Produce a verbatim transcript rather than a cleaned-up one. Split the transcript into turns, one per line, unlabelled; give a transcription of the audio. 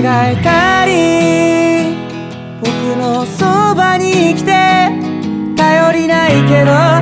願えたり僕のそばに来て頼りないけど